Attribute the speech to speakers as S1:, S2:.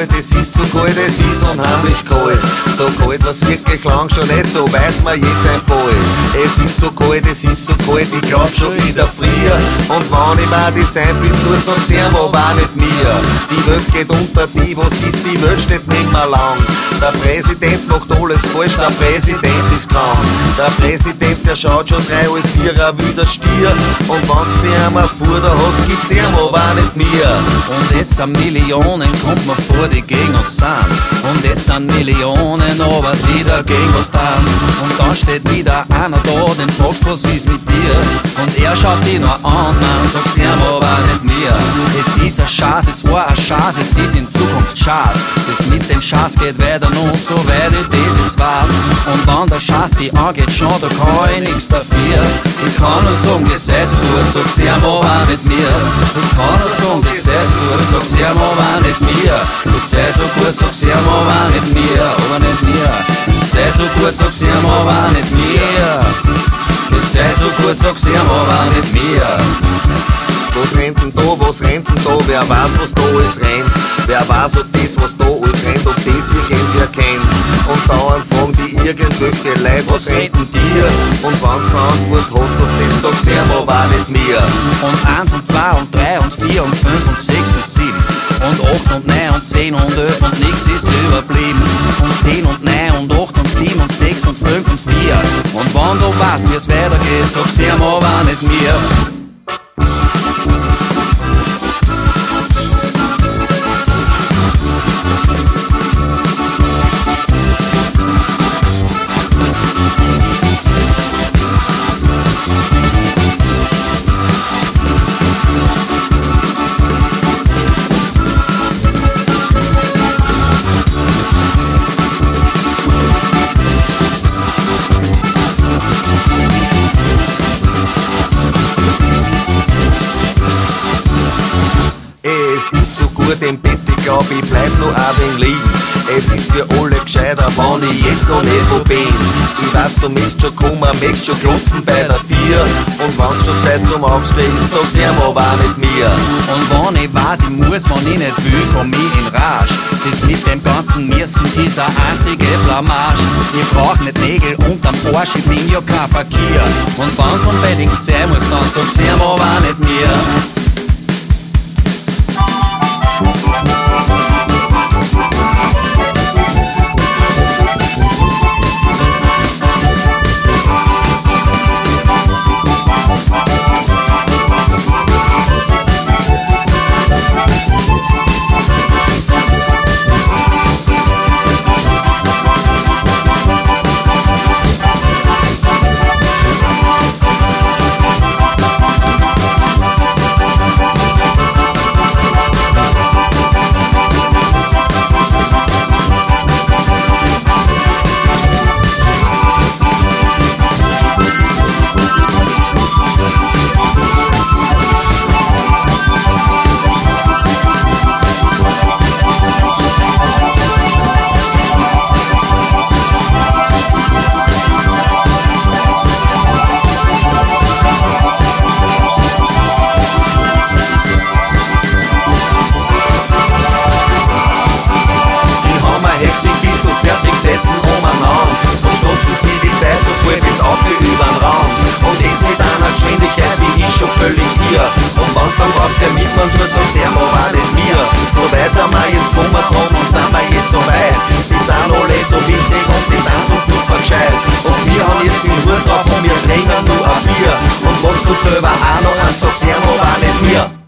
S1: es ist so kalt, es ist unheimlich kalt. So kalt, was wirklich lang schon nicht, so weiß man jetzt einmal. Es ist so kalt, es ist so kalt, ich glaub schon wieder frier. Und wenn ich mal die sein will, nur sag's aber war nicht mir. Die Welt geht unter, die was ist, die Welt steht nimmer lang. Der Präsident macht alles falsch, der Präsident ist krank. Der Präsident, der schaut schon 3 als 4er wie der Stier. Und wenn's für einmal Fuder hast, gibt's ihm aber nicht mir.
S2: Und es sind Millionen, kommt mir vor, die gegen uns sind. Und es sind Millionen, aber die dagegen was tun. Und dann steht wieder einer da, den fragst, was ist mit dir? Und er schaut dich nur an, man sagt's ihm aber nicht mir. Es ist ein Schatz, es war ein Schatz, es ist in Zukunft Schatz. Das mit dem Schatz geht weiter noch, so weit ich das jetzt weiß. Und wenn der Schatz die angeht schon, da kann ich nix dafür. Ich kann nur sagen, das ist gut, sag's ihm aber nicht mir. Ich kann nur sagen, das ist gut, sag's ihm aber nicht mir. Das ist so gut, sag's ihm aber nicht mir, aber nicht mir. Das ist so gut, sag's ihm aber nicht mir. Das ist so gut, sag's ihm aber nicht mir.
S1: Was rennt denn da, was rennt denn da? Wer weiß, was da alles rennt? Wer weiß, ob das, was da alles rennt, ob das irgendwer kennt? Und dauernd fragen die irgendwelche Leute, was rennt denn dir? Und wenn's eine Antwort hast auf das, sag's ihm aber nicht mir.
S2: Und 1 und 2 und 3 und 4 und 5 und 6 und 7 und 8 und 9 und 10 und 11 und nix ist überblieben. Und 10 und 9 und 8 und 7 und 6 und 5 und 4. Und wenn du weißt, wie's weitergeht, sag's ihm aber nicht mir.
S1: Im Bett, ich glaub, ich bleib noch ein wenig liegen. Es ist für alle gescheiter, wenn ich jetzt noch nicht wo bin. Ich weiß, du möchtest schon kommen, möchtest schon klopfen bei der Tür. Und wenn's schon Zeit zum Aufstehen ist, sag's ihm aber nicht mir.
S2: Und wenn ich weiß, ich muss, wenn ich nicht will, komm ich in Rage. Das mit dem ganzen Müssen ist eine einzige Blamage. Ich brauch nicht Nägel unterm Arsch, ich bin ja kein Verkehr. Und wenn's unbedingt sein muss, dann sag's ihm aber nicht mir.
S1: Und wenn's dann brauchst, der mitfahren tut, sag's ihm aber nicht mir. So weit sind wir jetzt gekommen drum und sind wir jetzt so weit. Die sind alle so wichtig und die tanzen super gescheit. Und wir haben jetzt den Hut drauf und wir trinken nur ein Bier. Und magst du selber auch noch eins, sag's ihm aber nicht mir.